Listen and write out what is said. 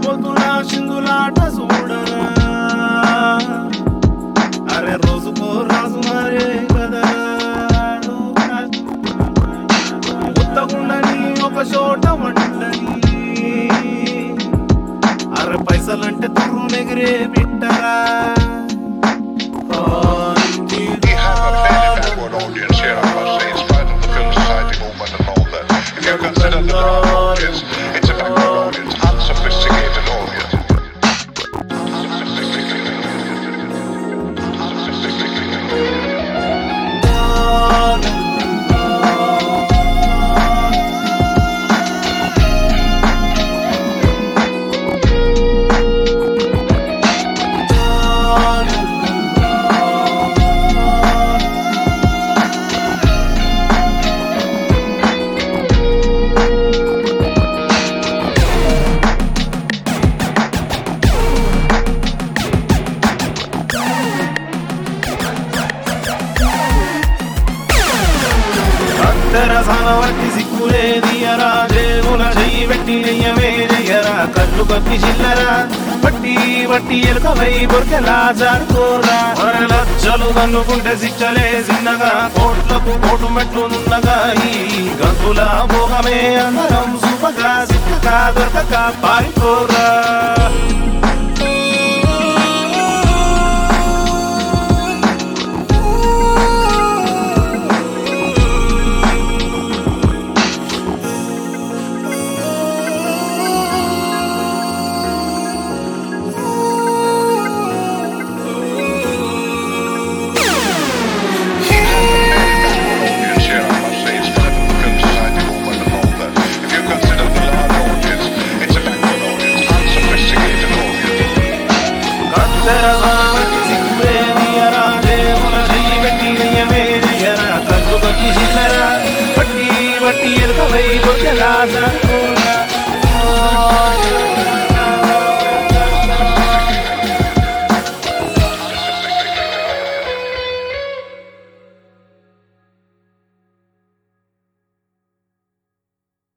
పొద్దున సింగులాట చూడరా అరే రోజుకో రాజు మారే కదా ఉత్తగుండని ఒక చోట వండని అరే పైసలంటే తుర్రు నెగిరే బిట్టరా Consider the audience, it's a backward audience, unsophisticated audience. తెరసానవర్తి సిక్కులే దియరా దేవుల చెయ్యి పెట్టి నెయ్యమే నెయ్యరా కళ్ళు కప్పి చిల్లరా బట్టి బట్టి ఎలుకవై బొరికెలా జారుకోరా లచ్చలు కన్నుకుంటే శిక్షలే చిన్నగా కోట్లకు కోటు మెట్లు నున్నగా ఈ గంతుల భోగమే అందరం సుపగా సిక్కగా దొరకక పారిపోరా బట్టి బట్టి ఎలుకవై బొరికెలా